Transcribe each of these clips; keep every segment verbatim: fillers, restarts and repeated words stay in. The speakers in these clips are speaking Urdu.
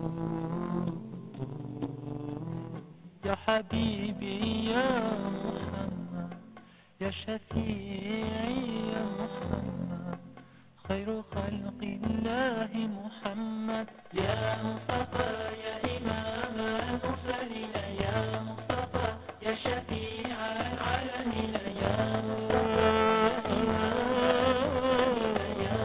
يا حبيبي يا محمد يا شفيعي يا محمد خير خلق الله محمد يا مصطفى يا إمام المرسلين يا مصطفى يا شفيع العالمين يا مصطفى يا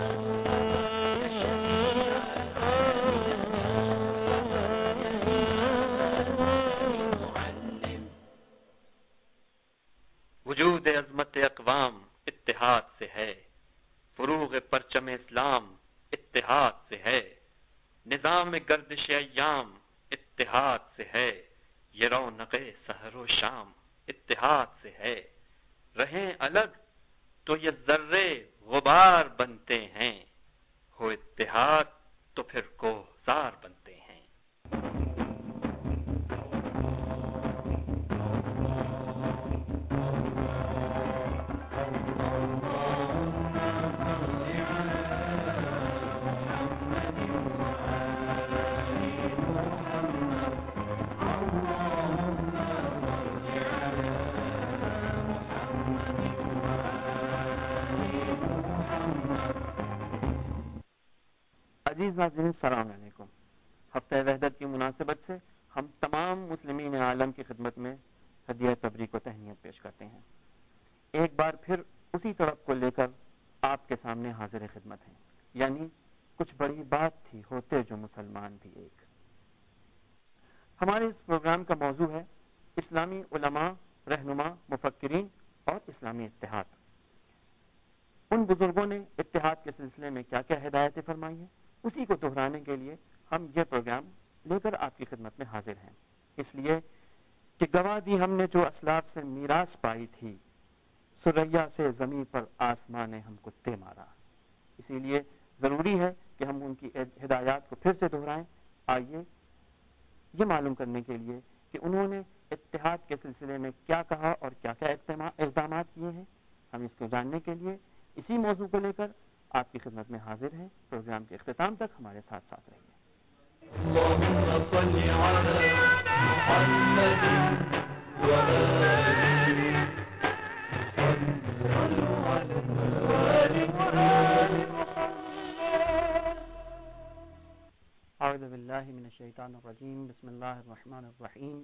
وجود عظمت اقوام اتحاد سے ہے، فروغ پرچم اسلام اتحاد سے ہے، نظام گردش ایام اتحاد سے ہے، یہ رونق سحر و شام اتحاد سے ہے، رہیں الگ تو یہ ذرے غبار بنتے ہیں، ہو اتحاد تو پھر کوہسار بنتے ہیں۔ عزیز ناظرین السلام علیکم۔ ہفتہ وحدت کی مناسبت سے ہم تمام مسلمین عالم کی خدمت میں ہدیہ تبریک و تہنیت پیش کرتے ہیں۔ ایک بار پھر اسی طرف کو لے کر آپ کے سامنے حاضر خدمت ہیں، یعنی کچھ بڑی بات تھی ہوتے جو مسلمان بھی ایک۔ ہمارے اس پروگرام کا موضوع ہے اسلامی علماء، رہنما، مفکرین اور اسلامی اتحاد۔ ان بزرگوں نے اتحاد کے سلسلے میں کیا کیا ہدایتیں فرمائی ہیں، اسی کو دہرانے کے لیے ہم یہ پروگرام لے کر آپ کی خدمت میں حاضر ہیں، اس لیے کہ گواہ دی ہم نے جو اسلاف سے میراث پائی تھی، سریا سے زمین پر آسمان نے ہم کو دے مارا۔ اسی لیے ضروری ہے کہ ہم ان کی ہدایات کو پھر سے دہرائیں۔ آئیے یہ معلوم کرنے کے لیے کہ انہوں نے اتحاد کے سلسلے میں کیا کہا اور کیا کیا اقدامات کیے ہیں، ہم اس کو جاننے کے لیے اسی موضوع کو لے کر آپ کی خدمت میں حاضر ہیں۔ پروگرام کے اختتام تک ہمارے ساتھ ساتھ رہیے۔ اللهم صل على محمد وآله اعوذ باللہ من الشیطان الرجیم، بسم اللہ الرحمن الرحیم۔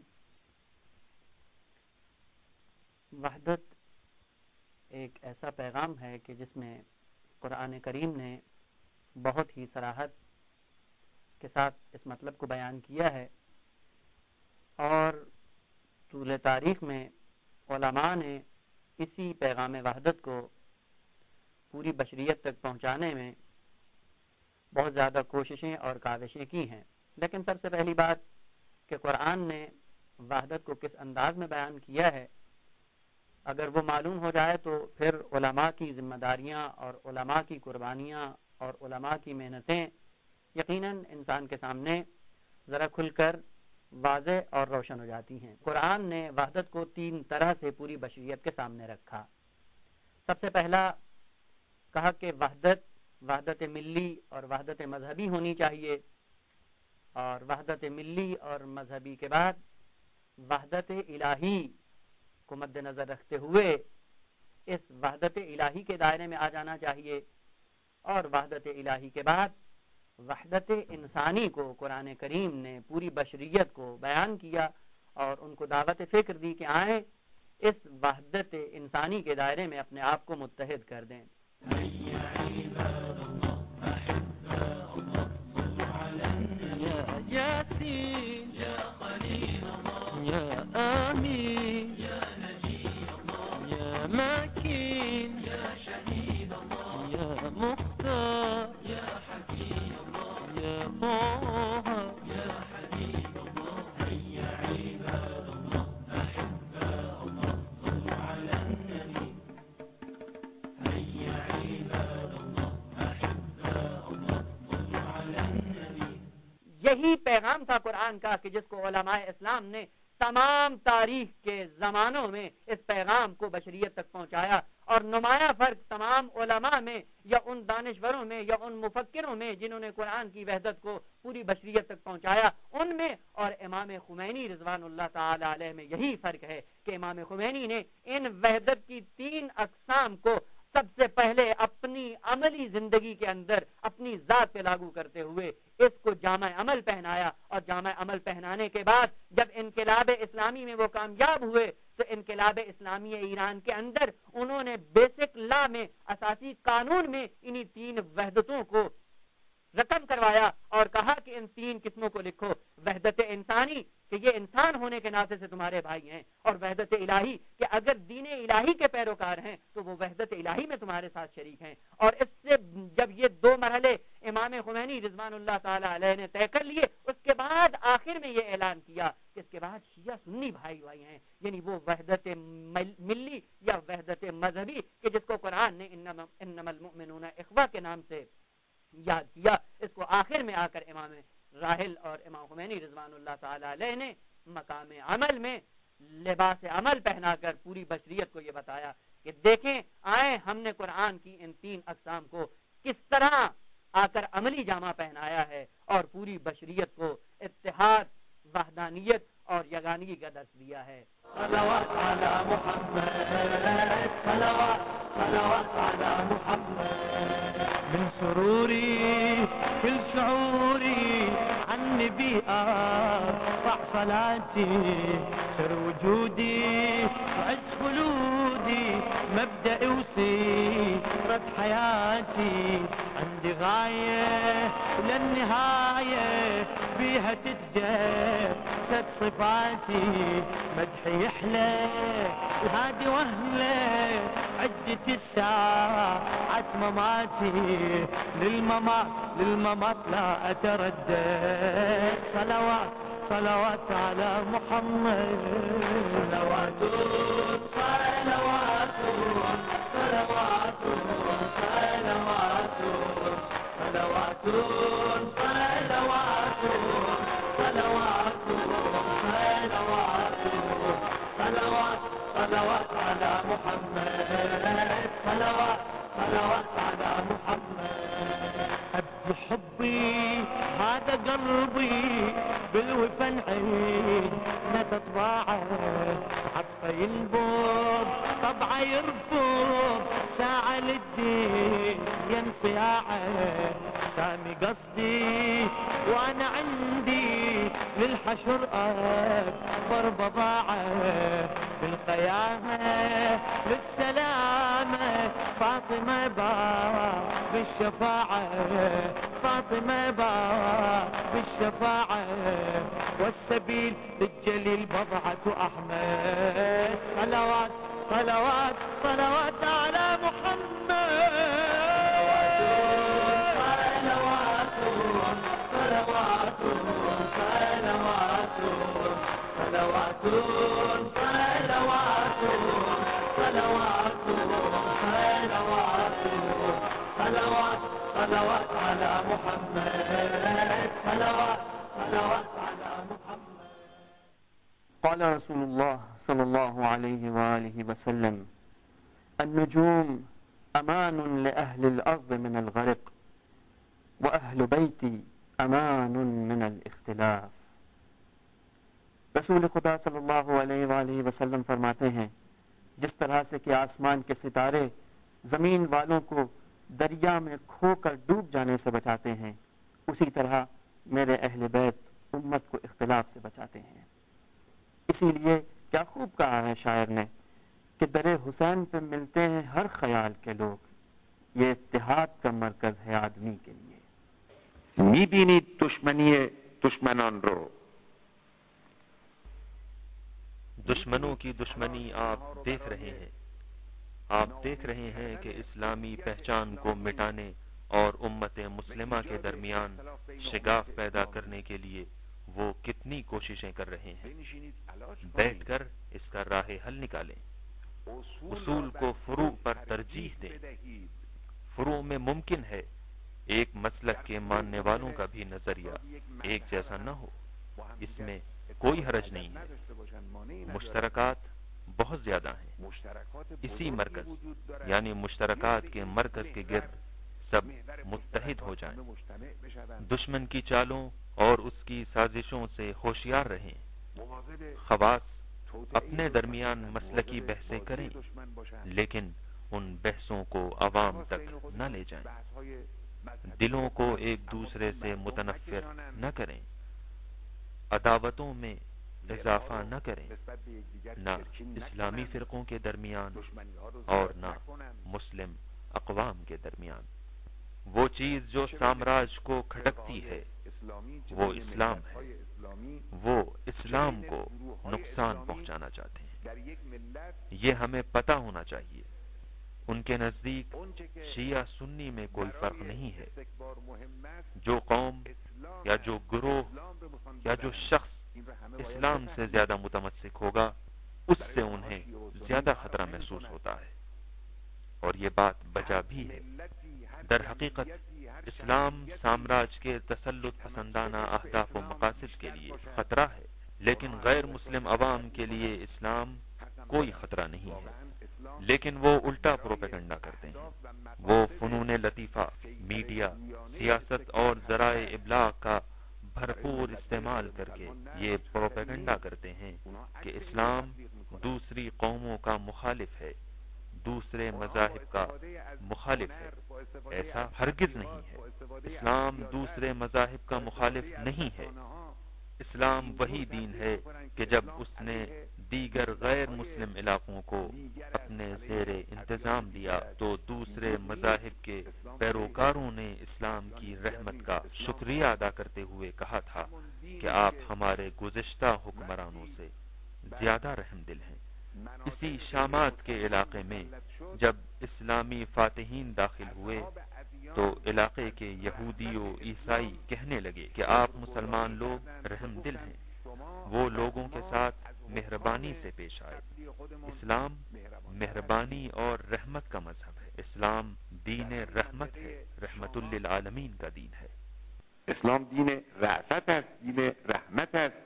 وحدت ایک ایسا پیغام ہے کہ جس میں قرآن کریم نے بہت ہی صراحت کے ساتھ اس مطلب کو بیان کیا ہے، اور طول تاریخ میں علماء نے اسی پیغام وحدت کو پوری بشریت تک پہنچانے میں بہت زیادہ کوششیں اور کاوشیں کی ہیں۔ لیکن سب سے پہلی بات کہ قرآن نے وحدت کو کس انداز میں بیان کیا ہے، اگر وہ معلوم ہو جائے تو پھر علماء کی ذمہ داریاں اور علماء کی قربانیاں اور علماء کی محنتیں یقیناً انسان کے سامنے ذرا کھل کر واضح اور روشن ہو جاتی ہیں۔ قرآن نے وحدت کو تین طرح سے پوری بشریت کے سامنے رکھا۔ سب سے پہلا کہا کہ وحدت وحدت ملی اور وحدت مذہبی ہونی چاہیے، اور وحدت ملی اور مذہبی کے بعد وحدت الہی کو مد نظر رکھتے ہوئے اس وحدت الہی کے دائرے میں آ جانا چاہیے، اور وحدت الہی کے بعد وحدت انسانی کو قرآن کریم نے پوری بشریت کو بیان کیا اور ان کو دعوت فکر دی کہ آئیں اس وحدت انسانی کے دائرے میں اپنے آپ کو متحد کر دیں۔ یہی پیغام تھا قرآن کا کہ جس کو علماء اسلام نے تمام تاریخ کے زمانوں میں اس پیغام کو بشریت تک پہنچایا، اور نمایاں فرق تمام علماء میں یا ان دانشوروں میں یا ان مفکروں میں جنہوں نے قرآن کی وحدت کو پوری بشریت تک پہنچایا ان میں اور امام خمینی رضوان اللہ تعالی علیہ میں یہی فرق ہے کہ امام خمینی نے ان وحدت کی تین اقسام کو سب سے پہلے اپنی عملی زندگی کے اندر اپنی ذات پہ لاگو کرتے ہوئے اس کو جامع عمل پہنایا، اور جامع عمل پہنانے کے بعد جب انقلاب اسلامی میں وہ کامیاب ہوئے تو انقلاب اسلامی ایران کے اندر انہوں نے بیسک لا میں، اساسی قانون میں انہی تین وحدتوں کو رقم کروایا اور کہا کہ ان تین قسموں کو لکھو: وحدت انسانی کہ یہ انسان ہونے کے ناطے سے تمہارے بھائی ہیں، اور وحدت الہی کہ اگر دین الہی کے پیروکار ہیں تو وہ وحدت الہی میں تمہارے ساتھ شریک ہیں۔ اور اس سے جب یہ دو مرحلے امام خمینی رضوان اللہ تعالی علیہ نے طے کر لیے، اس کے بعد آخر میں یہ اعلان کیا کہ اس کے بعد شیعہ سنی بھائی بھائی ہیں، یعنی وہ وحدت ملی یا وحدت مذہبی کہ جس کو قرآن نے انما المؤمنون اخوہ کے نام سے یاد کیا، اس کو آخر میں آ کر امام راحل اور امام خمینی رضوان اللہ تعالی علیہ نے مقام عمل میں لباس عمل پہنا کر پوری بشریت کو یہ بتایا کہ دیکھیں آئے ہم نے قرآن کی ان تین اقسام کو کس طرح آ کر عملی جامہ پہنایا ہے اور پوری بشریت کو اتحاد، وحدانیت اور یگانگی کا درس دیا ہے۔ صلوات علی محمد، صلوات صلوات علی محمد، من سروري كل شعوري عالنبي أرفع صلاتي، سر وجودي وعز خلودي، مبدأ وسيرة حياتي، عندي غاية للنهاية بيها تتجسد صفاتي، مدحي يحلى الهادي وهلة، عدة الساعات مماتي، للممات للممات لا أتردد، صلوات صلوات على محمد، صلوات صلوات صلوات صلوات صلوات صلوات صلوات صلوات صلوات على محمد، صلوات صلوات على محمد، حب حبي هذا قلبي بالوفا نعيد نتطباعه، حبه ينبض طبعه يرفض ساعة للدين ينصياعه، سامي قصدي وانا عندي للحشر اكبر بضاعه، بالقيامة للسلامة فاطمة باب بالشفاعة، فاطمة باب بالشفاعة، والسبيل للجليل بضعة أحمد، صلوات صلوات صلوات على محمد، صلوات صلوات صلوات صلوات صلوات صلوات صلوات صلوات على محمد، صلوات صلوات على محمد۔ قال رسول الله صلى الله عليه وآله وسلم: النجوم أمان لأهل الأرض من الغرق، وأهل بيتي أمان من الاختلاف۔ رسول خدا صلی اللہ علیہ وآلہ وسلم فرماتے ہیں جس طرح سے کہ آسمان کے ستارے زمین والوں کو دریا میں کھو کر ڈوب جانے سے بچاتے ہیں، اسی طرح میرے اہل بیت امت کو اختلاف سے بچاتے ہیں۔ اسی لیے کیا خوب کہا ہے شاعر نے کہ در حسین پہ ملتے ہیں ہر خیال کے لوگ، یہ اتحاد کا مرکز ہے آدمی کے لیے۔ میبینید دشمنی دشمنان رو، دشمنوں کی دشمنی آپ دیکھ رہے ہیں، آپ دیکھ رہے ہیں کہ اسلامی پہچان کو مٹانے اور امت مسلمہ کے درمیان شگاف پیدا کرنے کے لیے وہ کتنی کوششیں کر رہے ہیں۔ بیٹھ کر اس کا راہ حل نکالیں، اصول کو فروع پر ترجیح دیں۔ فروع میں ممکن ہے ایک مسلک کے ماننے والوں کا بھی نظریہ ایک جیسا نہ ہو، اس میں کوئی حرج نہیں ہے۔ مشترکات بہت زیادہ ہیں۔ اسی مرکز یعنی مشترکات کے مرکز کے گرد سب متحد ہو جائیں، دشمن کی چالوں اور اس کی سازشوں سے ہوشیار رہیں، خواص اپنے درمیان مسلکی بحثیں کریں لیکن ان بحثوں کو عوام تک نہ لے جائیں، دلوں کو ایک دوسرے سے متنفر نہ کریں، عداوتوں میں اضافہ نہ کریں، نہ اسلامی فرقوں کے درمیان اور نہ مسلم اقوام کے درمیان۔ وہ چیز جو سامراج کو کھٹکتی ہے وہ اسلام ہے، وہ اسلام کو نقصان پہنچانا چاہتے ہیں۔ یہ ہمیں پتہ ہونا چاہیے۔ ان کے نزدیک شیعہ سنی میں کوئی فرق نہیں ہے۔ جو قوم یا جو گروہ یا جو شخص اسلام سے زیادہ متمسک ہوگا اس سے انہیں زیادہ خطرہ محسوس ہوتا ہے، اور یہ بات بجا بھی ہے۔ در حقیقت اسلام سامراج کے تسلط پسندانہ اہداف و مقاصد کے لیے خطرہ ہے، لیکن غیر مسلم عوام کے لیے اسلام کوئی خطرہ نہیں ہے، لیکن وہ الٹا پروپیگنڈا کرتے ہیں۔ وہ فنون لطیفہ، میڈیا، سیاست اور ذرائع ابلاغ کا بھرپور استعمال کر کے یہ پروپیگنڈا کرتے ہیں کہ اسلام دوسری قوموں کا مخالف ہے، دوسرے مذاہب کا مخالف ہے۔ ایسا ہرگز نہیں ہے۔ اسلام دوسرے مذاہب کا مخالف نہیں ہے۔ اسلام وہی دین ہے کہ جب اس نے دیگر غیر مسلم علاقوں کو اپنے زیر انتظام دیا تو دوسرے مذاہب کے پیروکاروں نے اسلام کی رحمت کا شکریہ ادا کرتے ہوئے کہا تھا کہ آپ ہمارے گزشتہ حکمرانوں سے زیادہ رحم دل ہیں۔ اسی شامات کے علاقے میں جب اسلامی فاتحین داخل ہوئے تو علاقے کے یہودی و عیسائی کہنے لگے کہ آپ مسلمان لوگ رحم دل ہیں۔ وہ لوگوں کے ساتھ مہربانی سے پیش آئے۔ اسلام مہربانی اور رحمت کا مذہب ہے۔ اسلام دین رحمت ہے، رحمت للعالمین کا دین ہے۔ اسلام دین رأفت است، دین رحمت است،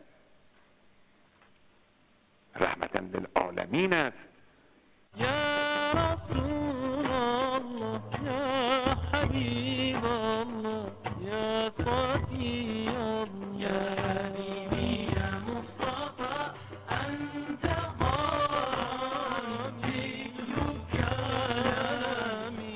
رحمتا للعالمین است۔ یا رسول اللہ یا حبیب اللہ یا صفی اللہ یا حبیبی یا مصطفی انت قربی کلامی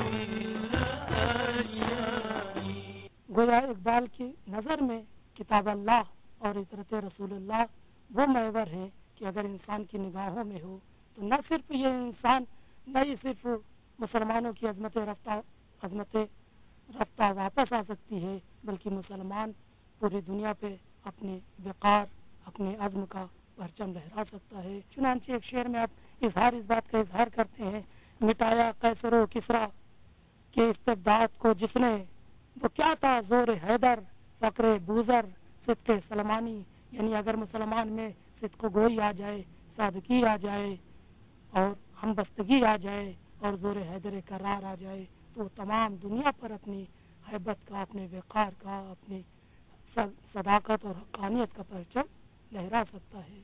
لأیامی۔ گویا اقبال کی نظر میں کتاب اللہ اور عطرت رسول اللہ وہ محور ہے کہ اگر انسان کی نگاہوں میں ہو تو نہ صرف یہ انسان نہ ہی صرف مسلمانوں کی عظمت رفتہ عظمت رفتہ واپس آ سکتی ہے، بلکہ مسلمان پوری دنیا پہ اپنے وقار اپنے عزم کا پرچم لہرا سکتا ہے۔ چنانچہ ایک شعر میں آپ اظہار اس بات کا اظہار کرتے ہیں، مٹایا قیصر و کسریٰ کے استبداد کو جس نے، وہ کیا تھا زور حیدر، فقر بوذر، صدق سلمانی۔ یعنی اگر مسلمان میں صدق گوئی آ جائے، صادقی آ جائے اور ہمبستگی آ جائے اور زور حیدر کرار آ جائے تو تمام دنیا پر اپنی ہیبت کا، اپنے وقار کا، اپنی صداقت اور حقانیت کا پرچم لہرا سکتا ہے۔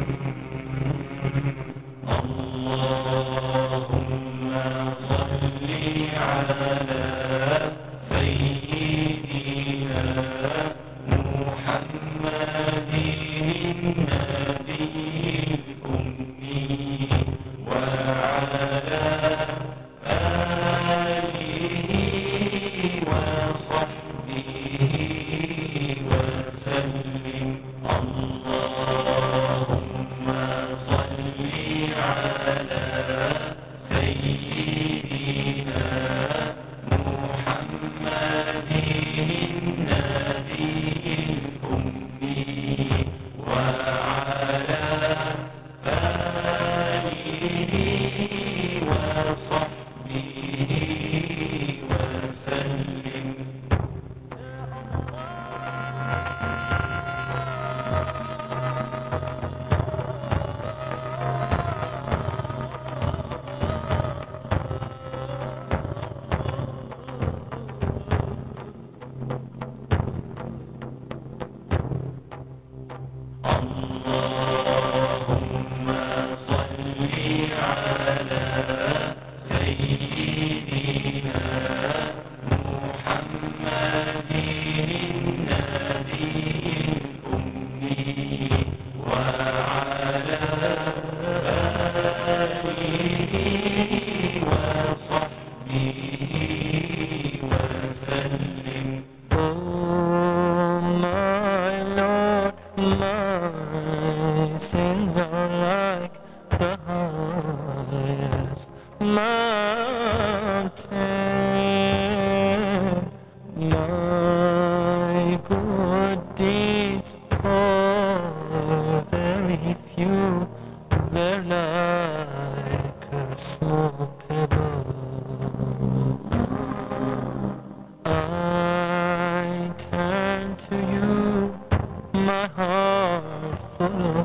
اللهم صل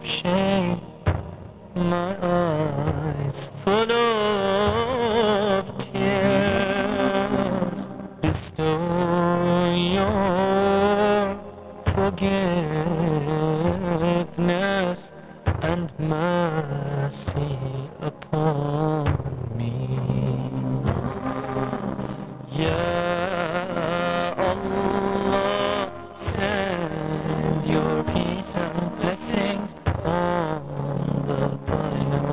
of shame, my eyes full of tears. Bestow your forgiveness and mercy upon me. Ya Allah, send your peace and blessings on the final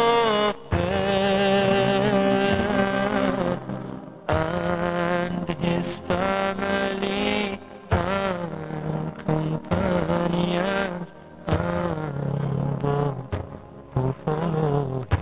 prophet and his family and companions and those who follow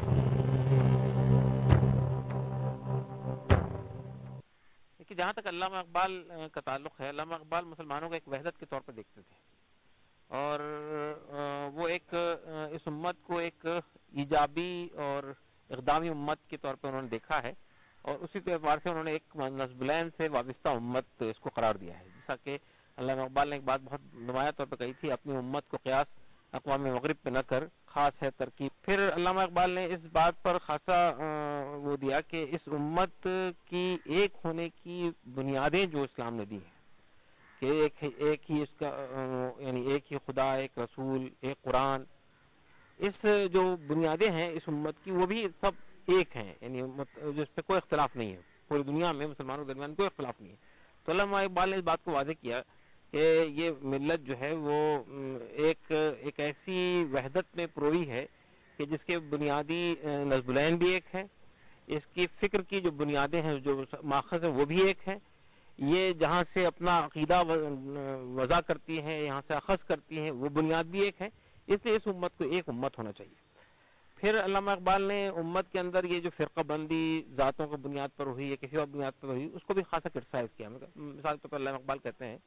کہ جہاں تک علامہ اقبال کا تعلق ہے، علامہ اقبال مسلمانوں کو ایک وحدت کے طور پر دیکھتے تھے، اور وہ ایک اس امت کو ایک ایجابی اور اقدامی امت کے طور پر انہوں نے دیکھا ہے، اور اسی اعتبار سے انہوں نے ایک نسبلین سے وابستہ امت اس کو قرار دیا ہے. جیسا کہ علامہ اقبال نے ایک بات بہت نمایاں طور پر کہی تھی، اپنی امت کو قیاس اقوام مغرب پہ نہ کر، خاص ہے ترکیب. پھر علامہ اقبال نے اس بات پر خاصا وہ دیا کہ اس امت کی ایک ہونے کی بنیادیں جو اسلام نے دی ہیں، کہ ایک ایک ہی اس کا یعنی ایک ہی خدا، ایک رسول، ایک قرآن، اس جو بنیادیں ہیں اس امت کی وہ بھی سب ایک ہیں، یعنی جس پہ کوئی اختلاف نہیں ہے، پوری دنیا میں مسلمانوں کے درمیان کوئی اختلاف نہیں ہے. تو علامہ اقبال نے اس بات کو واضح کیا کہ یہ ملت جو ہے وہ ایک ایک ایسی وحدت میں پروئی ہے کہ جس کے بنیادی نسبلین بھی ایک ہے، اس کی فکر کی جو بنیادیں ہیں، جو ماخذ ہیں، وہ بھی ایک ہے. یہ جہاں سے اپنا عقیدہ وضع کرتی ہے، یہاں سے اخذ کرتی ہیں، وہ بنیاد بھی ایک ہے. اس لیے اس امت کو ایک امت ہونا چاہیے. پھر علامہ اقبال نے امت کے اندر یہ جو فرقہ بندی ذاتوں کی بنیاد پر ہوئی ہے، کسی اور بنیاد پر ہوئی، اس کو بھی خاصا کرٹیسائز کیا. مثال کے طور پر علامہ اقبال کہتے ہیں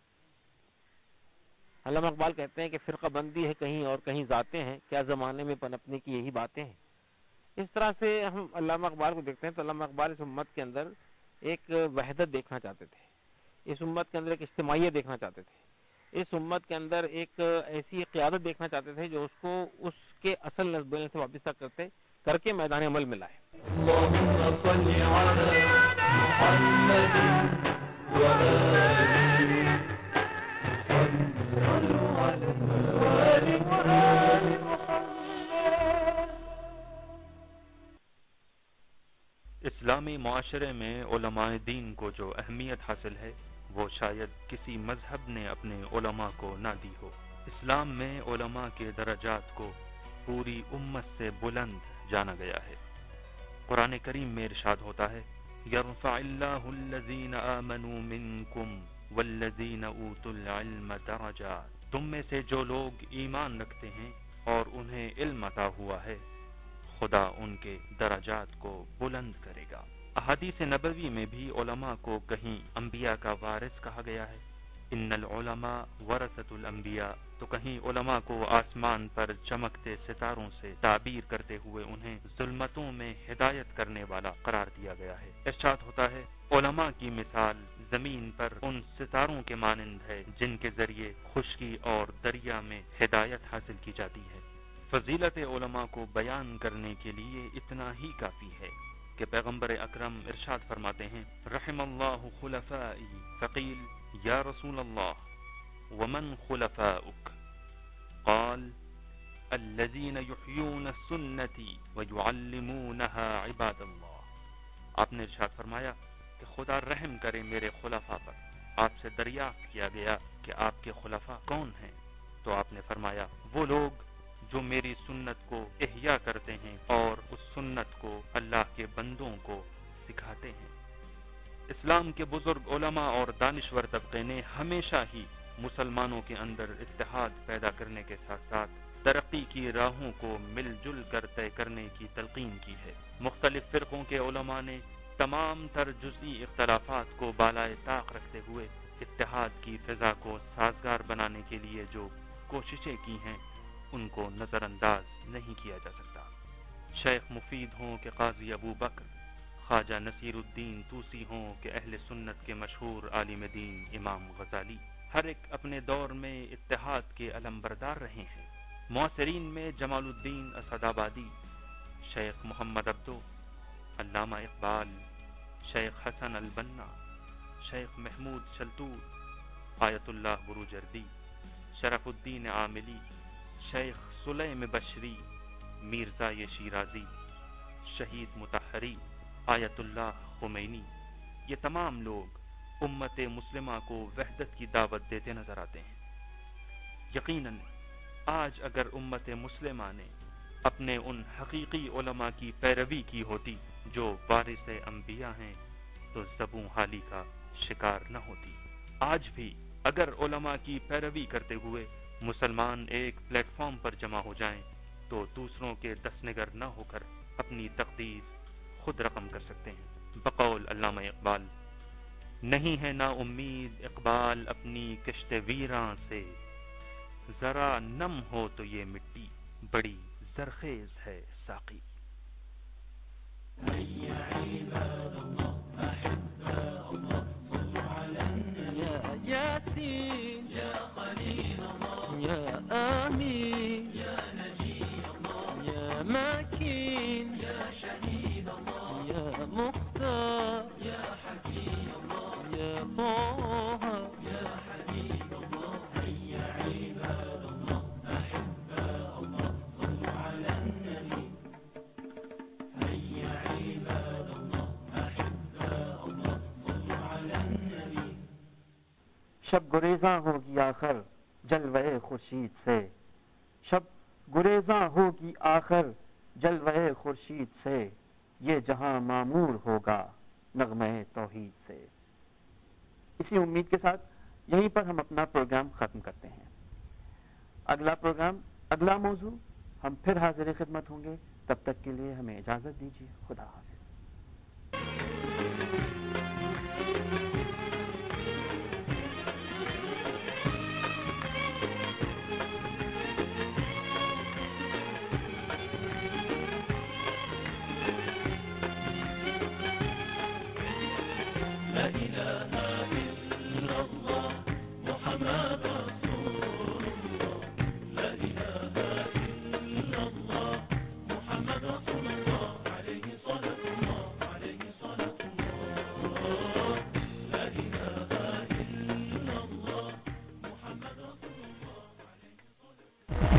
علامہ اقبال کہتے ہیں کہ فرقہ بندی ہے کہیں اور کہیں ذاتیں ہیں، کیا زمانے میں پنپنے کی یہی باتیں ہیں. اس طرح سے ہم علامہ اقبال کو دیکھتے ہیں تو علامہ اقبال اس امت کے اندر ایک وحدت دیکھنا چاہتے تھے، اس امت کے اندر ایک اجتماعیت دیکھنا چاہتے تھے، اس امت کے اندر ایک ایسی قیادت دیکھنا چاہتے تھے جو اس کو اس کے اصل نسبین سے وابستہ کرتے کر کے میدان عمل میں لائے. اسلامی معاشرے میں علماء دین کو جو اہمیت حاصل ہے وہ شاید کسی مذہب نے اپنے علماء کو نہ دی ہو. اسلام میں علماء کے درجات کو پوری امت سے بلند جانا گیا ہے. قرآن کریم میں ارشاد ہوتا ہے یرفع اللہ الذین آمنوا منکم والذین اوتوا العلم درجات. تم میں سے جو لوگ ایمان رکھتے ہیں اور انہیں علم عطا ہوا ہے، خدا ان کے درجات کو بلند کرے گا. احادیث نبوی میں بھی علماء کو کہیں انبیاء کا وارث کہا گیا ہے، ان العلماء ورثۃ الانبیاء، تو کہیں علماء کو آسمان پر چمکتے ستاروں سے تعبیر کرتے ہوئے انہیں ظلمتوں میں ہدایت کرنے والا قرار دیا گیا ہے. ارشاد ہوتا ہے علماء کی مثال زمین پر ان ستاروں کے مانند ہے جن کے ذریعے خشکی اور دریا میں ہدایت حاصل کی جاتی ہے. فضیلت علماء کو بیان کرنے کے لیے اتنا ہی کافی ہے کہ پیغمبر اکرم ارشاد فرماتے ہیں رحم اللہ خلفائی، فقیل یا رسول اللہ ومن خلفاؤک؟ قال الذین یحیون السنتی ویعلمونها عباد اللہ. آپ نے ارشاد فرمایا کہ خدا رحم کرے میرے خلفاء پر. آپ سے دریافت کیا گیا کہ آپ کے خلفاء کون ہیں؟ تو آپ نے فرمایا وہ لوگ جو میری سنت کو احیا کرتے ہیں اور اس سنت کو اللہ کے بندوں کو سکھاتے ہیں. اسلام کے بزرگ علماء اور دانشور طبقے نے ہمیشہ ہی مسلمانوں کے اندر اتحاد پیدا کرنے کے ساتھ ساتھ ترقی کی راہوں کو مل جل کر طے کرنے کی تلقین کی ہے. مختلف فرقوں کے علماء نے تمام تر جزئی اختلافات کو بالائے طاق رکھتے ہوئے اتحاد کی فضا کو سازگار بنانے کے لیے جو کوششیں کی ہیں ان کو نظر انداز نہیں کیا جا سکتا. شیخ مفید ہوں کہ قاضی ابو بکر، خواجہ نصیر الدین طوسی ہوں کہ اہل سنت کے مشہور عالم دین امام غزالی، ہر ایک اپنے دور میں اتحاد کے علم بردار رہے ہیں. معاصرین میں جمال الدین اسد آبادی، شیخ محمد عبدو، علامہ اقبال، شیخ حسن البنا، شیخ محمود شلتور، آیت اللہ بروجردی، شرف الدین عاملی، شیخ سلیم بشری، میرزا شیرازی، شہید مطہری، آیت اللہ خمینی، یہ تمام لوگ امت مسلمہ کو وحدت کی دعوت دیتے نظر آتے ہیں۔ یقیناً آج اگر امت مسلمہ نے اپنے ان حقیقی علماء کی پیروی کی ہوتی جو وارث انبیاء ہیں تو زبوں حالی کا شکار نہ ہوتی۔ آج بھی اگر علماء کی پیروی کرتے ہوئے مسلمان ایک پلیٹ فارم پر جمع ہو جائیں تو دوسروں کے دس نگر نہ ہو کر اپنی تقدیر خود رقم کر سکتے ہیں۔ بقول علامہ اقبال، نہیں ہے نا امید اقبال اپنی کشت ویراں سے، ذرا نم ہو تو یہ مٹی بڑی زرخیز ہے ساقی۔ ياسين يا خليل الله يا آمين يا نجي الله يا ماكين يا شهيد الله يا مختار يا حكيم الله يا طه يا حبيب الله هيا عباد الله أحباء الله صلوا على النبي هيا عباد الله أحباء الله صلوا على النبي۔ شب گریزاں ہوگی آخر جلوے خورشید سے، شب گریزاں ہوگی آخر جلوے خورشید سے، یہ جہاں معمور ہوگا نغمہ توحید سے۔ اسی امید کے ساتھ یہیں پر ہم اپنا پروگرام ختم کرتے ہیں۔ اگلا پروگرام، اگلا موضوع ہم پھر حاضر خدمت ہوں گے، تب تک کے لیے ہمیں اجازت دیجیے۔ خدا حافظ۔